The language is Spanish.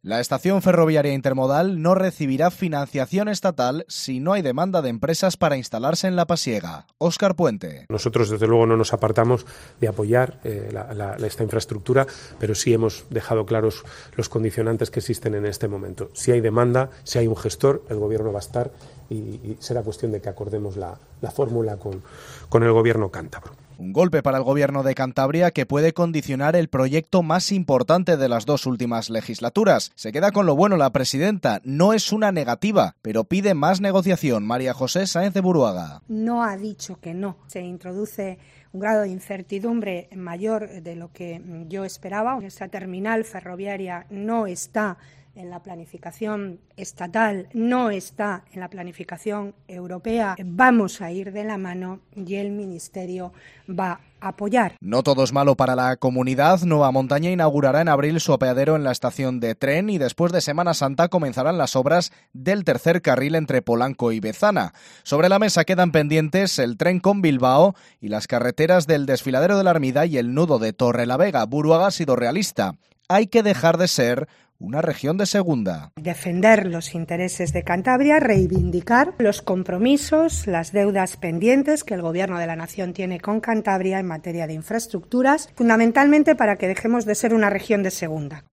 La estación ferroviaria intermodal no recibirá financiación estatal si no hay demanda de empresas para instalarse en La Pasiega. Óscar Puente. Nosotros, desde luego, no nos apartamos de apoyar esta infraestructura, pero sí hemos dejado claros los condicionantes que existen en este momento. Si hay demanda, si hay un gestor, el Gobierno va a estar y será cuestión de que acordemos la fórmula con el Gobierno cántabro. Un golpe para el Gobierno de Cantabria que puede condicionar el proyecto más importante de las dos últimas legislaturas. Se queda con lo bueno la presidenta. No es una negativa, pero pide más negociación. María José Sáenz de Buruaga. No ha dicho que no. Se introduce un grado de incertidumbre mayor de lo que yo esperaba. Esa terminal ferroviaria no está en la planificación estatal, no está en la planificación europea. Vamos a ir de la mano y el Ministerio va a apoyar. No todo es malo para la comunidad. Nueva Montaña inaugurará en abril su apeadero en la estación de tren y después de Semana Santa comenzarán las obras del tercer carril entre Polanco y Bezana. Sobre la mesa quedan pendientes el tren con Bilbao y las carreteras del Desfiladero de la Armida y el nudo de Torrelavega. Buruaga ha sido realista. Hay que dejar de ser una región de segunda. Defender los intereses de Cantabria, reivindicar los compromisos, las deudas pendientes que el Gobierno de la Nación tiene con Cantabria en materia de infraestructuras, fundamentalmente para que dejemos de ser una región de segunda.